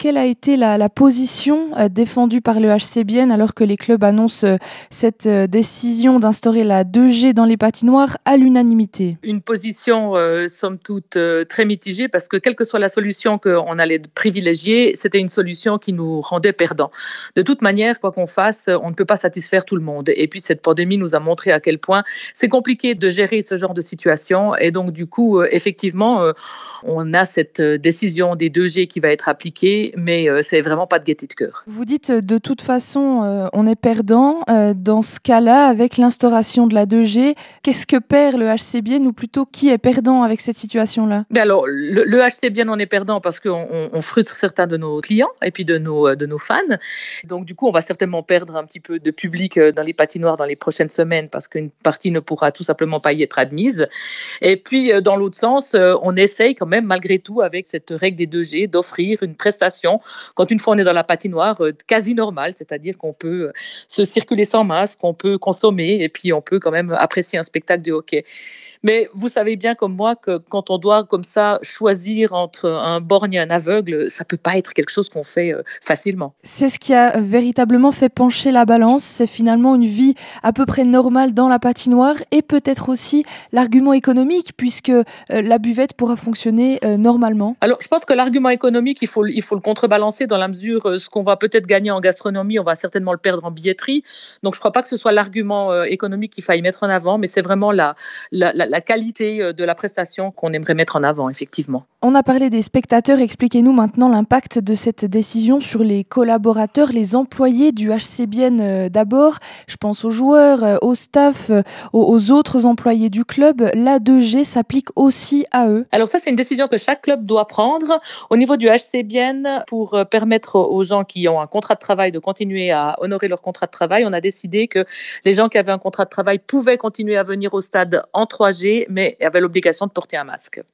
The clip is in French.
quelle a été la position défendue par le HCBN alors que les clubs annoncent cette décision d'instaurer la 2G dans les patinoires à l'unanimité? Une position, somme toute, très mitigée parce que quelle que soit la solution qu'on allait privilégier, c'était une solution qui nous rendait perdants. De toute manière, quoi qu'on fasse, on ne peut pas satisfaire tout le monde. Et puis cette pandémie nous a montré à quel point c'est compliqué de gérer ce genre de situation. Et donc du coup, effectivement, on a cette décision des 2G qui va être appliquée, mais c'est vraiment pas de gaieté de cœur. Vous dites de toute façon, on est perdant. Dans ce cas-là, avec l'instauration de la 2G, qu'est-ce que perd le HCBN ou plutôt qui est perdant avec cette situation-là? Ben alors, le HCBN en est perdant parce qu'on frustre certains de nos clients et puis de nos fans. Donc du coup, on va certainement perdre un petit peu de public dans les patinoires dans les prochaines semaines parce qu'une partie ne pourra tout simplement pas y être admise. Et puis, dans l'autre sens, on essaye quand même, malgré tout, avec cette règle des 2G, d'offrir une prestation, quand une fois on est dans la patinoire, quasi normale, c'est-à-dire qu'on peut se circuler sans masque, on peut consommer et puis on peut quand même apprécier un spectacle de hockey. Mais vous savez bien comme moi que quand on doit comme ça choisir entre un borgne et un aveugle, ça peut pas être quelque chose qu'on fait facilement. C'est ce qui a véritablement fait pencher la balance. C'est finalement une vie à peu près normale dans la patinoire et peut-être aussi l'argument économique puisque la buvette pourra fonctionner normalement. Alors, je pense que l'argument économique, il faut le contrebalancer dans la mesure, ce qu'on va peut-être gagner en gastronomie, on va certainement le perdre en billetterie. Donc, je ne crois pas que ce soit l'argument économique qu'il faille mettre en avant, mais c'est vraiment la qualité de la prestation qu'on aimerait mettre en avant, effectivement. On a parlé des spectateurs. Expliquez-nous maintenant l'impact de cette décision sur les collaborateurs, les employés du HCBN d'abord. Je pense aux joueurs, au staff, aux autres employés du club. La 2G s'applique aussi à eux. Alors ça, c'est une décision que chaque club doit prendre. Au niveau du HCBN, pour permettre aux gens qui ont un contrat de travail de continuer à honorer leur contrat de travail, on a décidé que les gens qui avaient un contrat de travail pouvaient continuer à venir au stade en 3G, mais avaient l'obligation de porter un masque.